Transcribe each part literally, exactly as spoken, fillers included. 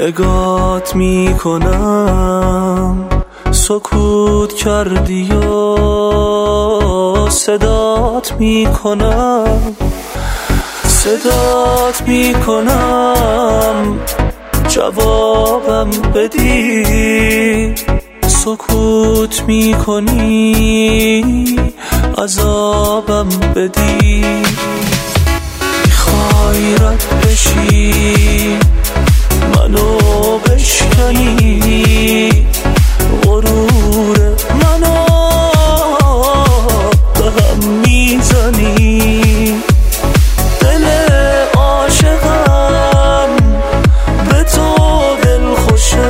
نگات میکنم سکوت کردی و صدات میکنم صدات میکنم جوابم بدی سکوت میکنی عذابم بدی میخوای رد بشی منو بشکنی غرور منو به هم میزنی دل عاشقم به تو دل خوشه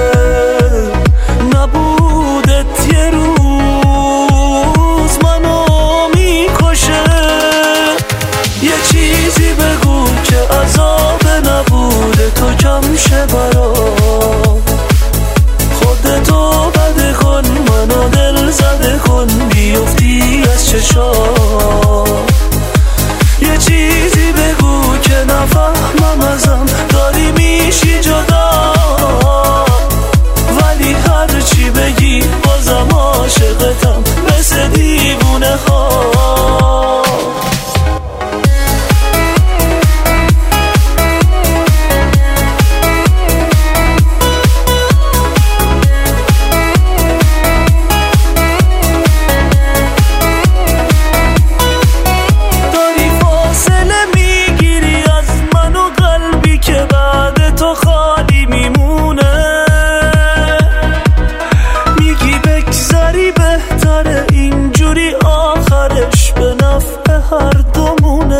نبودت یه روز منو میکشه یه چیزی بگو که عذاب نبوده تو کم شه برام خودتو بده کن منو دل زده کن بیفتی از چشام یه چیزی بگو که نفهمم ازم داری میشی جدا ولی هرچی بگی بازم عاشقتم مثل دیوونه ها اینجوری آخرش به نفع هر دومونه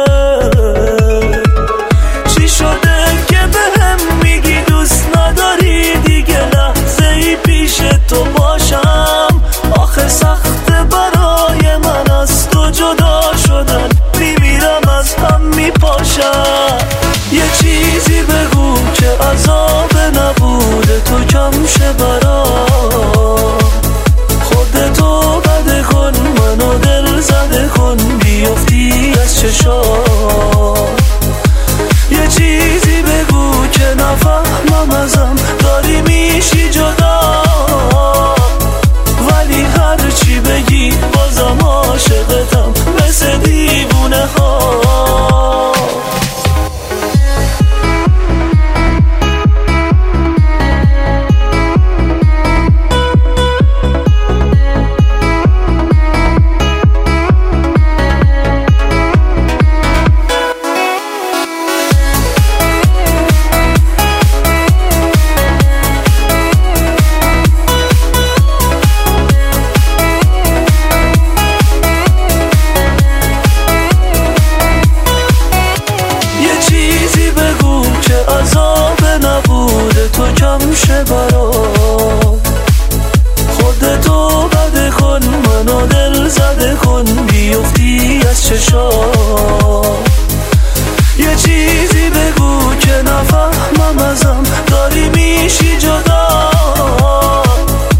چی شده که به هم میگی دوست نداری دیگه لحظه ای پیش تو باشم آخه سخت برای من از تو جدا شدن میمیرم از هم میپاشم یه چیزی بگو که عذاب نبوده تو کم شه برام خودتو بده کن منو دل زده کن بیفتی از چشام یه چیزی بگو که نفهمم ازم داری میشی جدا ولی هرچی بگی بازم عاشقتم مثل دیوونه ها عذاب نبوده تو کم شه برام خودتو بده کن منو دل زده کن بیفتی از چشام یه چیزی بگو که نفهمم ازم داری میشی جدا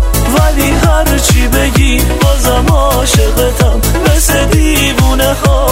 ولی هرچی بگی بازم عاشقتم مثل دیوونه ها